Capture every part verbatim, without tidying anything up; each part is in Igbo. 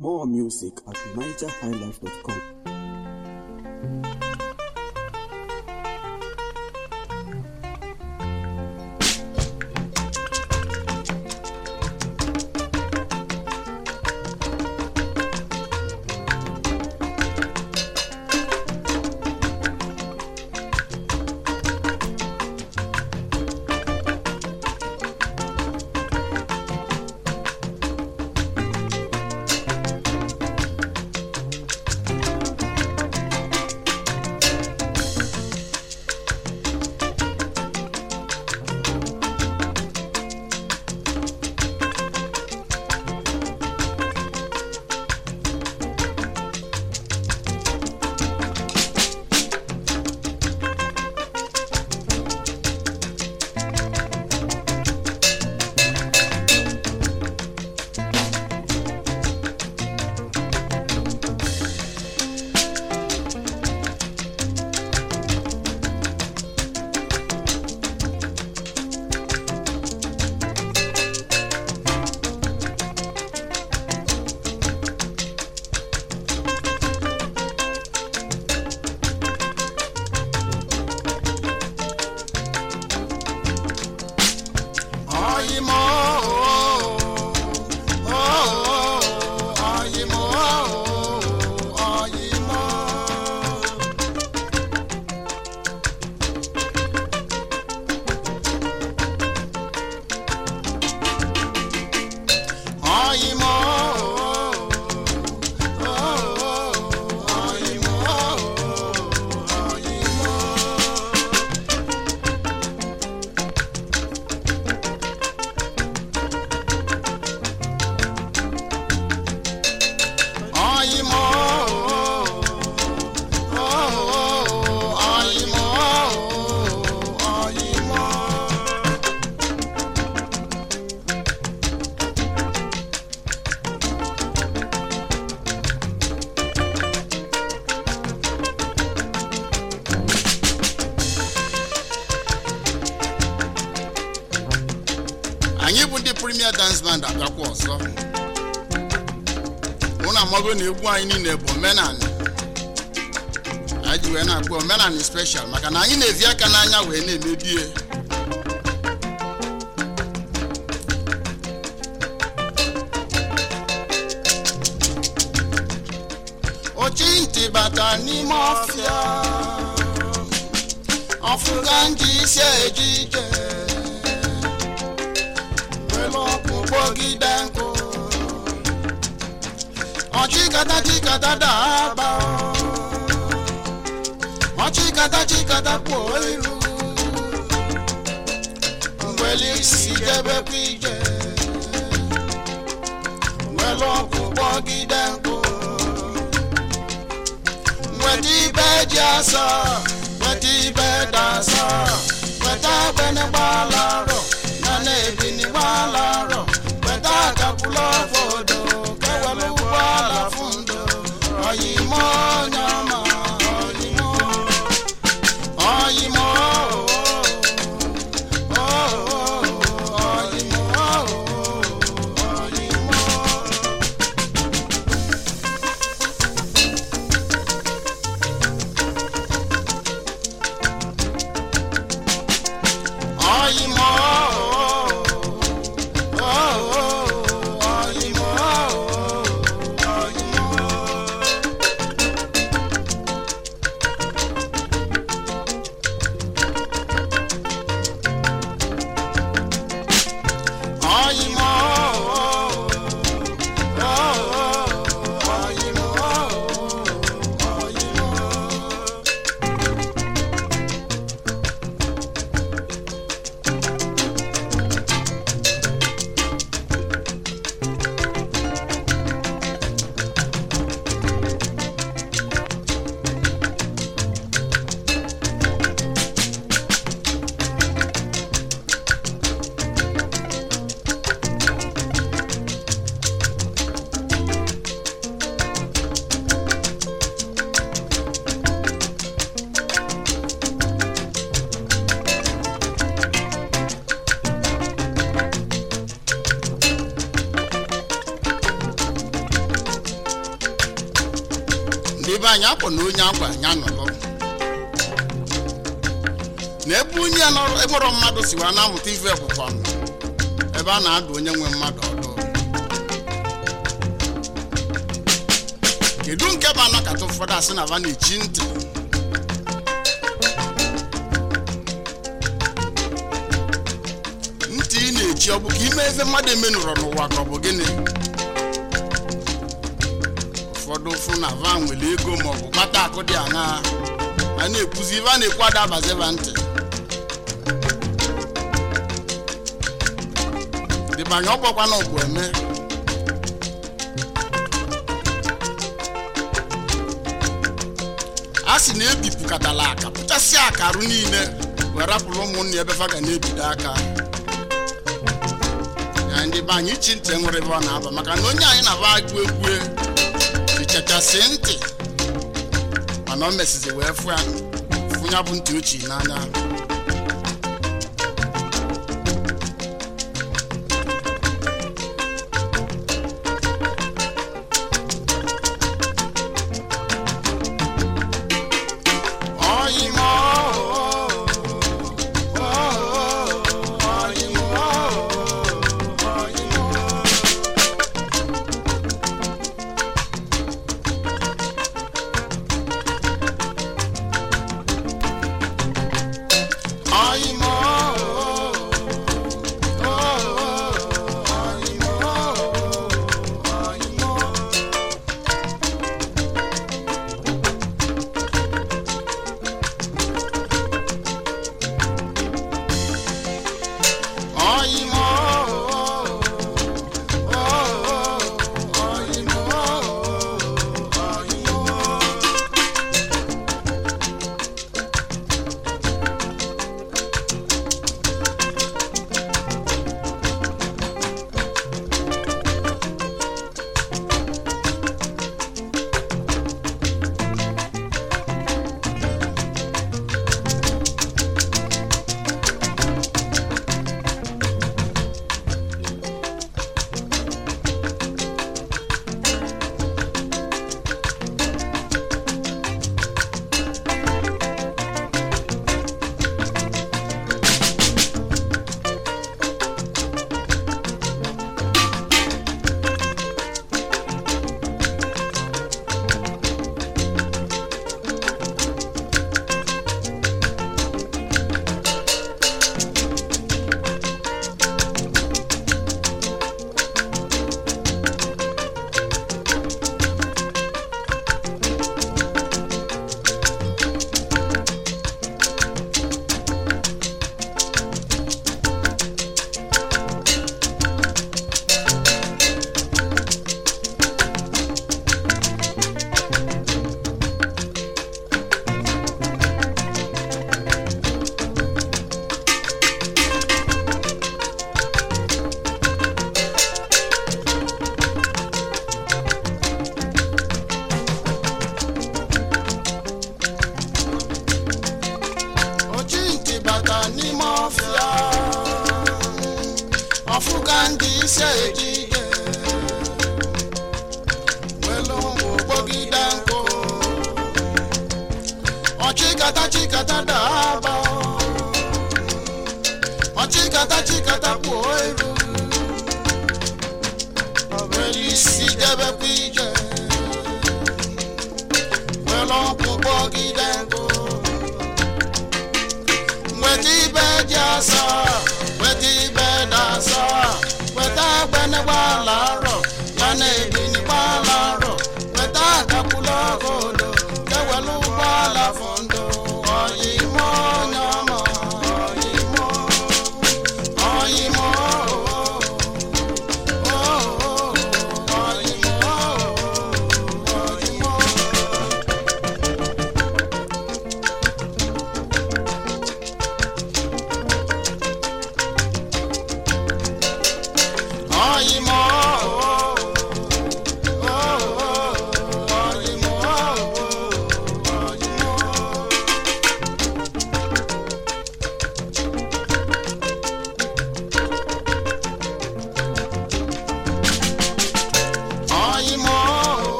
More music at niger high life dot com. Premier dance band akakwa ọsọ una mago na egwu anyị niile bụ omenani aji we na akpọ omenani special maka na anyị na-evi aka n'anya wee na-emebie ochinti bata n'ime ọfịa ọfụga ndị isi ejije Bogidanko Ochikata chikata daba Ochikata chikata poilu Mweli sijebe pije Mwelo kubogidanko Mweti bejasa Mweti bedasa Mweta bene balaro Nane bini balaro Kapulo fodo, kawalu wala fundo, oyimo nyama, oyimo, oyimo, oh, oyimo, oyimo. Oyimo. ndị be anyị akpọ na onye agwa anya nọrọ na ebe onye ekpọrọ mmadụ siwa na-amụta ife ekwụkwa ebe a na-adụ onye nwe mmadụ ọdụ. Kedu nke bụ anakata ụfọdụ asị na va na-echi ntị ntị ị na-echi ọ bụ ka ime eze mmadụ emenụrọ n'ụwa ka ọ bụ gịnị? Ụfọdụ ụfụ na va nwere ego maọbụ kpata akụ dị aṅa a na-ekwuzi ive a na-ekwu adabaziva ntị dịbanye ọgbọkwa na ọgwụ eme a sị na-ebipụkatala aka pụchasị akarụ niile were rapụrụ ụmụnne ebe fa ga na-ebido aka ya. Ndị be anyị chi ntị nwere ebe ọ na-aba maka na onye anyị na-aba agụ egwu ichechasị ntị mana o mesizi wee fụ ya bụ ntị ochie n'anya. Chikata chikata daba, o chikata chikata poeru, o veli si debe pije, velo pupo gidengo, weti be jasa, weti be dasa, weta bene walaro, yane bini walaro, weta kapula godo, kewelu wala fondo. Oyimo nyama, oyimo, oyimo.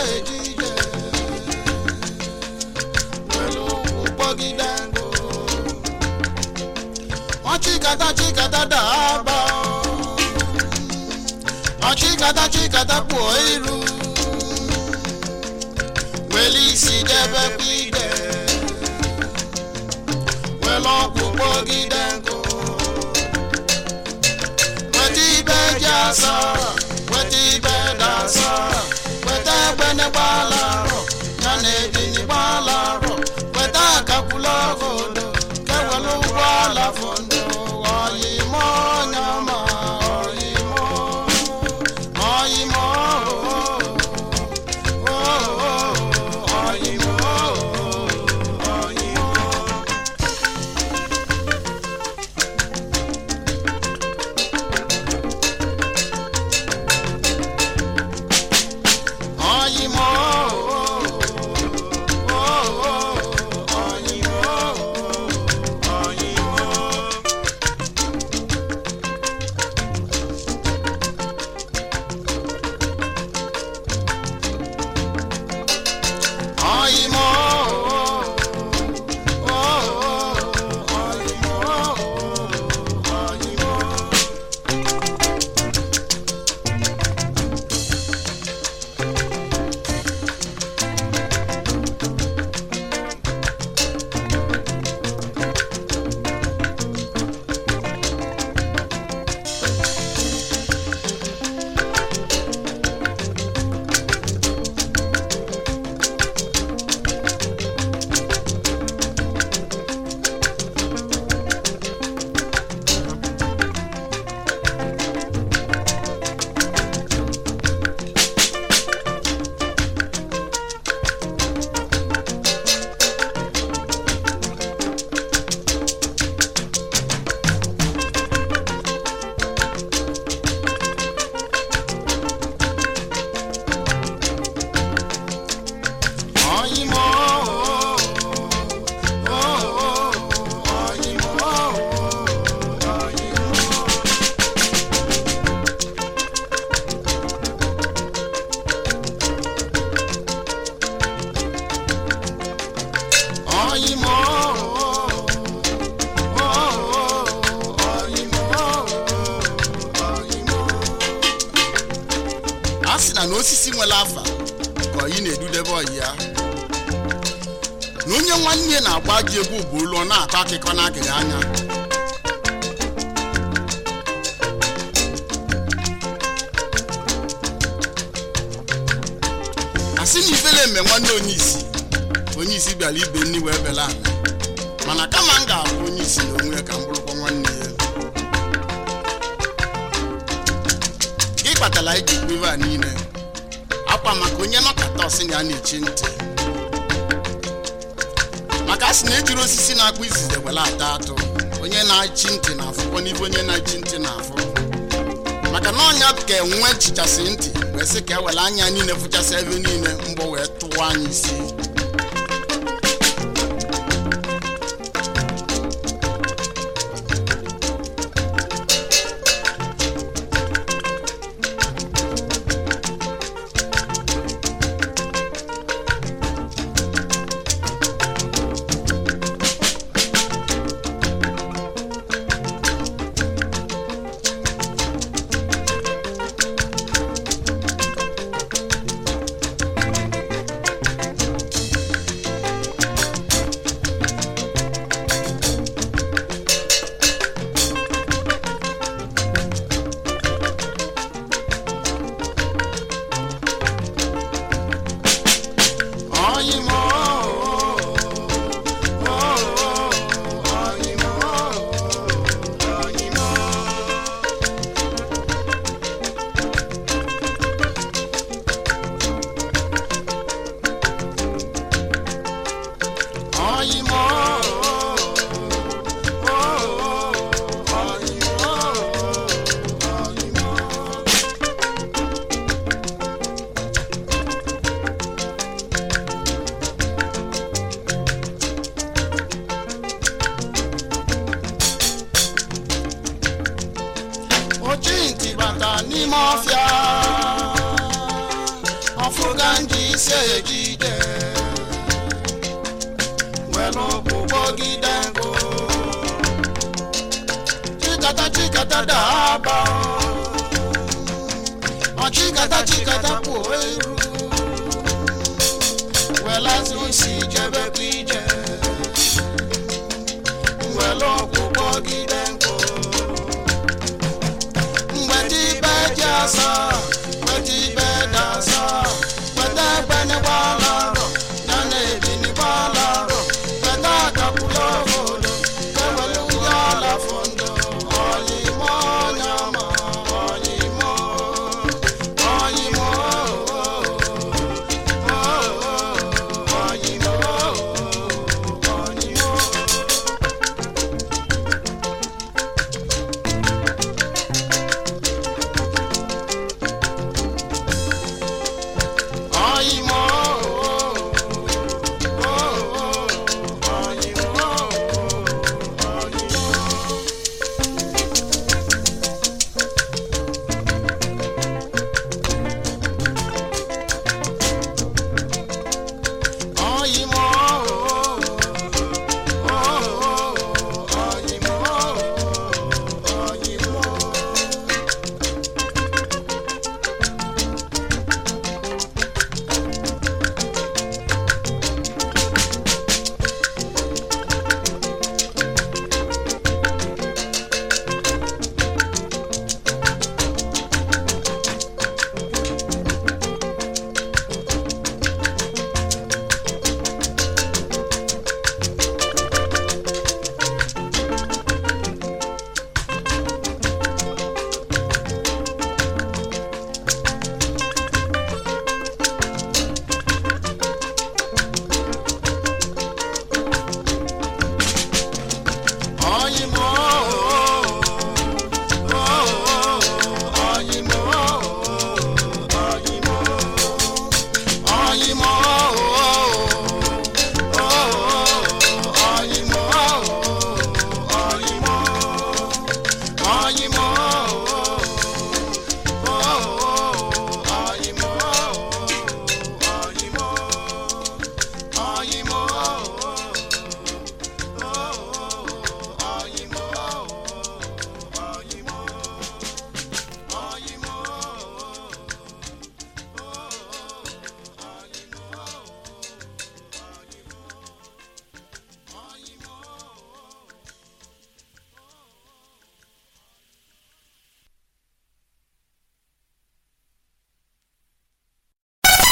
ejije welu ukpogidengo ochikata chikata daba ochikata chikata poiru welisi debe kwide welu ukpogidengo wetibe jasa wetibe dasa wetebe ne balaro yana edini balaro wetaka kulogodo kewelu wala fondo oyimo nyama oyimo oyimo oyimo oyimo asina no osisi nwela afa ko yi na edudebe oya no nye nwanne na agbaji egwu bulu na akọ akịkọ na agịrị anya asini ifele me nwanne onye isi onye isi bịara ibe nni wee bela mana kama m ga-abụ onye isi na onwe ka m bụrụkwa nwanne ya ịkpatala iji kwiva niile akwa maka onye nọkata ọsị na a na-echi ntị maka asị na ejiri osisi na-akpụ izize wela ata atụ onye na-achị ntị na afụkwa n'ibe onye na-achị ntị na afụ maka na ọnya ka enwe chichasị ntị wee sị ka ewela anya niile fụchasị ebe niile mgbọ wee tụwa anyị isi ejide welo kubogidengo chikata chikata daba o chikata chikata poeru wela zusi jebe kwije welo kubogidengo ngati bajasa